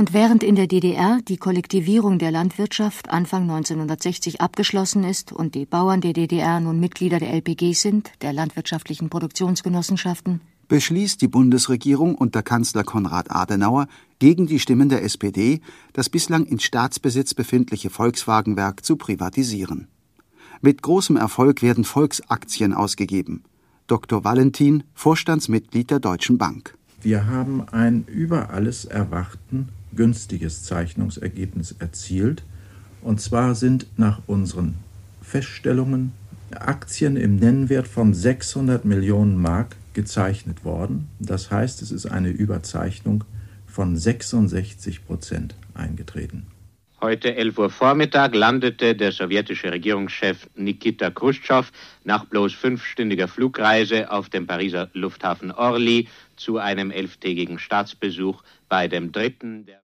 Und während in der DDR die Kollektivierung der Landwirtschaft Anfang 1960 abgeschlossen ist und die Bauern der DDR nun Mitglieder der LPG sind, der landwirtschaftlichen Produktionsgenossenschaften, beschließt die Bundesregierung unter Kanzler Konrad Adenauer gegen die Stimmen der SPD, das bislang in Staatsbesitz befindliche Volkswagenwerk zu privatisieren. Mit großem Erfolg werden Volksaktien ausgegeben. Dr. Valentin, Vorstandsmitglied der Deutschen Bank. Wir haben ein über alles Erwarten günstiges Zeichnungsergebnis erzielt. Und zwar sind nach unseren Feststellungen Aktien im Nennwert von 600 Millionen Mark gezeichnet worden. Das heißt, es ist eine Überzeichnung von 66% eingetreten. Heute 11 Uhr Vormittag landete der sowjetische Regierungschef Nikita Chruschtschow nach bloß 5-stündiger Flugreise auf dem Pariser Lufthafen Orly zu einem 11-tägigen Staatsbesuch bei dem dritten der